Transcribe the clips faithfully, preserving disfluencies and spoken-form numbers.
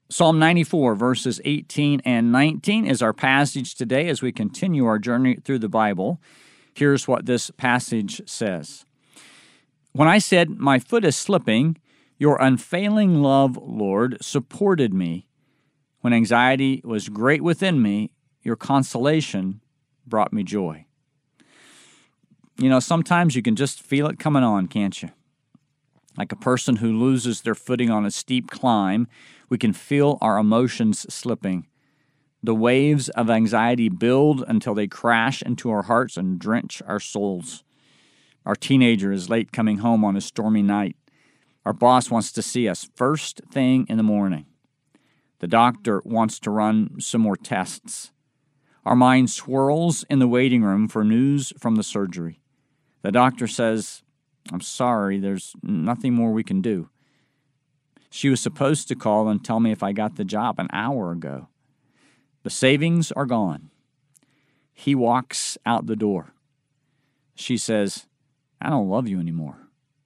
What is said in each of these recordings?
Psalm ninety-four, verses eighteen and nineteen is our passage today as we continue our journey through the Bible. Here's what this passage says. When I said, my foot is slipping, your unfailing love, Lord, supported me. When anxiety was great within me, your consolation brought me joy. You know, sometimes you can just feel it coming on, can't you? Like a person who loses their footing on a steep climb, we can feel our emotions slipping. The waves of anxiety build until they crash into our hearts and drench our souls. Our teenager is late coming home on a stormy night. Our boss wants to see us first thing in the morning. The doctor wants to run some more tests. Our mind swirls in the waiting room for news from the surgery. The doctor says, I'm sorry, there's nothing more we can do. She was supposed to call and tell me if I got the job an hour ago. The savings are gone. He walks out the door. She says, I don't love you anymore.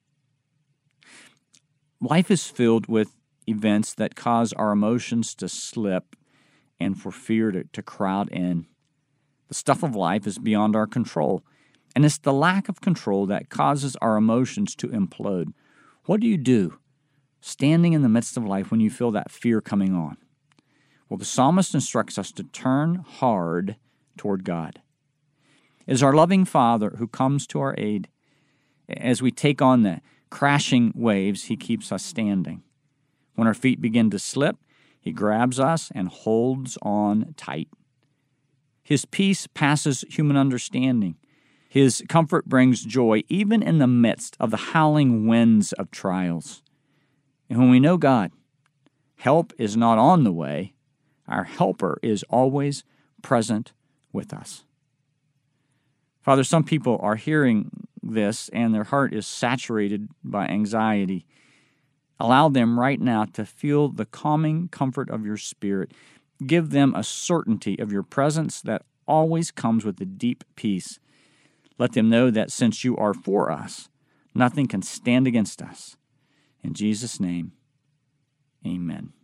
Life is filled with events that cause our emotions to slip and for fear to, to crowd in. The stuff of life is beyond our control, and it's the lack of control that causes our emotions to implode. What do you do standing in the midst of life when you feel that fear coming on? Well, the psalmist instructs us to turn hard toward God. It is our loving Father who comes to our aid. As we take on the crashing waves, He keeps us standing. When our feet begin to slip, He grabs us and holds on tight. His peace passes human understanding. His comfort brings joy even in the midst of the howling winds of trials. And when we know God, help is not on the way. Our helper is always present with us. Father, some people are hearing this and their heart is saturated by anxiety. Allow them right now to feel the calming comfort of your Spirit. Give them a certainty of your presence that always comes with a deep peace. Let them know that since you are for us, nothing can stand against us. In Jesus' name, amen.